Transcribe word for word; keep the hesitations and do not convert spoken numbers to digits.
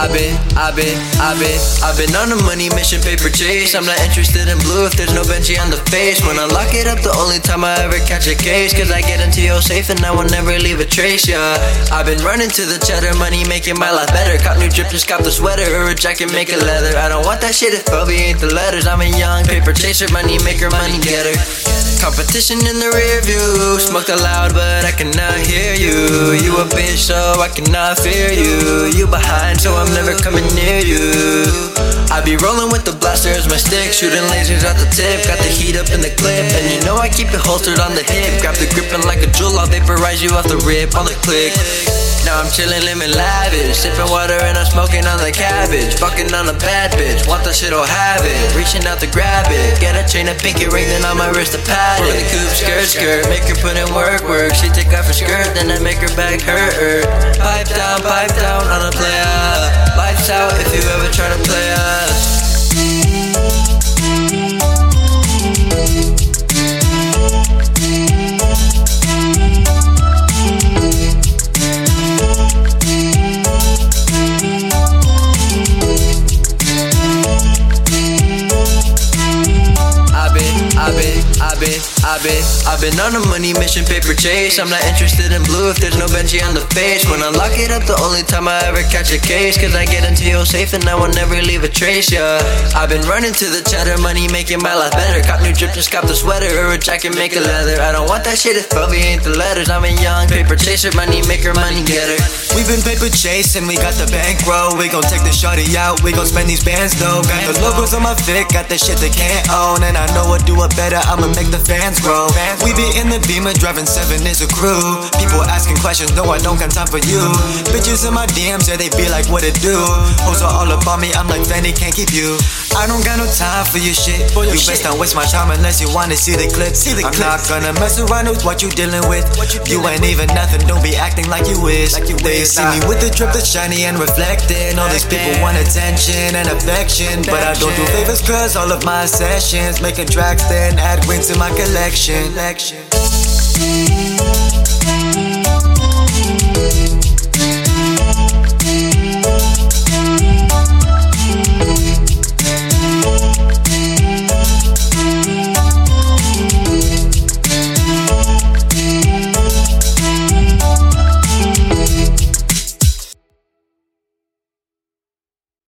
I've been, I've been, I've been, I've been on a money mission, paper chase. I'm not interested in blue if there's no Benji on the face. When I lock it up, the only time I ever catch a case, cause I get into your safe and I will never leave a trace, yeah. I've been running to the cheddar, money making my life better. Cop new drip, just cop the sweater, or a jacket, make it leather. I don't want that shit if L B ain't the letters. I'm a young paper chaser, money maker, money getter. Competition in the rear view, smoked aloud but I cannot hear you. You a bitch so I cannot fear you. You behind so I'm never coming near you. I be rolling with the blaster as my stick, shooting lasers out the tip. Got the heat up in the clip, and you know I keep it holstered on the hip. Grab the grip and like a jewel, I'll vaporize you off the rip on the click. Now I'm chillin', living lavish, sipping water and I'm smoking on the cabbage. Fucking on a bad bitch, want that shit, I'll have it. Reaching out to grab it, get a chain, a pinky ring, then on my wrist a pad. Pull the coupe, skirt, skirt, make her put in work, work. She take off her skirt, then I make her back hurt, hurt. Pipe down, pipe down on a player. Lights out if you ever try to play us. I've been, I've been, I've been, I've been on a money mission, paper chase. I'm not interested in blue if there's no Benji on the face. When I lock it up, the only time I ever catch a case, cause I get into your safe and I will never leave a trace, yeah. I've been running to the cheddar, money making my life better. Cop new drip, just cop the sweater, or a jacket, make it leather. I don't want that shit if L B ain't the letters. I'm a young paper chaser, money maker, money getter. We been paper chasing, we got the bankroll. We gon' take the shorty out, we gon' spend these bands though. Got the logos on my fit, got the shit they can't own. And I know what do it better, I'ma make the fans grow. We be in the Beamer, driving seven is a crew. People asking questions, no I don't got time for you. Bitches in my D Ms, yeah they be like what it do. Hoes are all about me, I'm like Fanny, can't keep you. I don't got no time for your shit. For your you shit. Best not waste my time unless you wanna see the clip. See the I'm clips. Not gonna mess around with what you dealing with. What you, you ain't even nothing, don't be acting like you is. Like you they is, see nah. me with the drip that's shiny and reflecting. All these people want attention and affection, but I don't do favors cause all of my sessions making tracks then add wins to my collection.